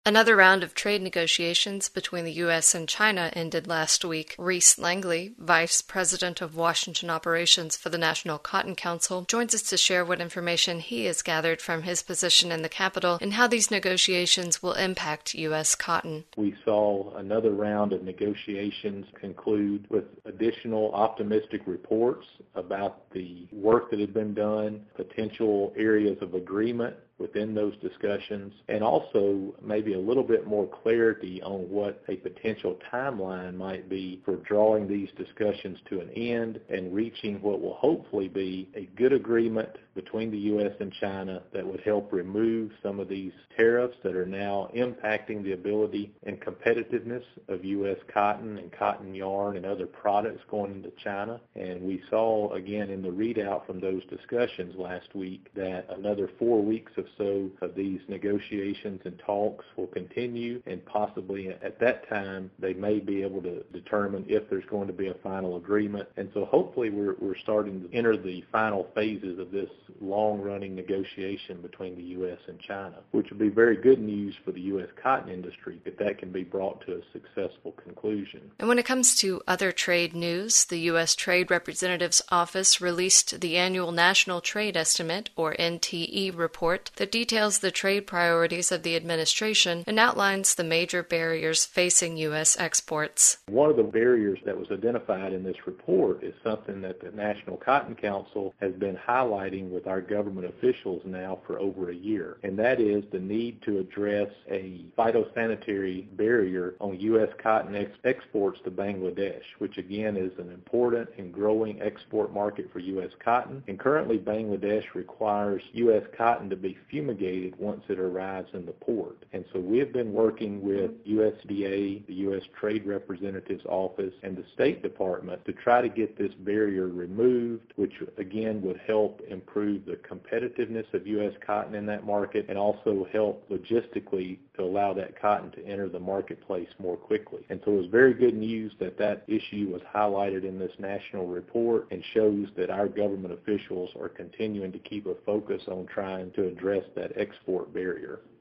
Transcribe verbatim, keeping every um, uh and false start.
Another round of trade negotiations between the U S and China ended last week. Reese Langley, Vice President of Washington Operations for the National Cotton Council, joins us to share what information he has gathered from his position in the Capitol and how these negotiations will impact U S cotton. We saw another round of negotiations conclude with additional optimistic reports about the work that had been done, potential areas of agreement within those discussions, and also maybe a little bit more clarity on what a potential timeline might be for drawing these discussions to an end and reaching what will hopefully be a good agreement between the U S and China that would help remove some of these tariffs that are now impacting the ability and competitiveness of U S cotton and cotton yarn and other products going into China. And we saw again in the readout from those discussions last week that another four weeks of so of these negotiations and talks will continue, and possibly at that time they may be able to determine if there's going to be a final agreement. And so hopefully we're, we're starting to enter the final phases of this long-running negotiation between the U S and China, which would be very good news for the U S cotton industry if that can be brought to a successful conclusion. And when it comes to other trade news, the U S Trade Representative's Office released the annual National Trade Estimate, or N T E, report that details the trade priorities of the administration and outlines the major barriers facing U S exports. One of the barriers that was identified in this report is something that the National Cotton Council has been highlighting with our government officials now for over a year, and that is the need to address a phytosanitary barrier on U S cotton ex- exports to Bangladesh, which again is an important and growing export market for U S cotton. And currently Bangladesh requires U S cotton to be fumigated once it arrives in the port. And so we have been working with U S D A, the U S Trade Representative's Office, and the State Department to try to get this barrier removed, which again would help improve the competitiveness of U S cotton in that market and also help logistically to allow that cotton to enter the marketplace more quickly. And so it was very good news that that issue was highlighted in this national report and shows that our government officials are continuing to keep a focus on trying to address that export barrier.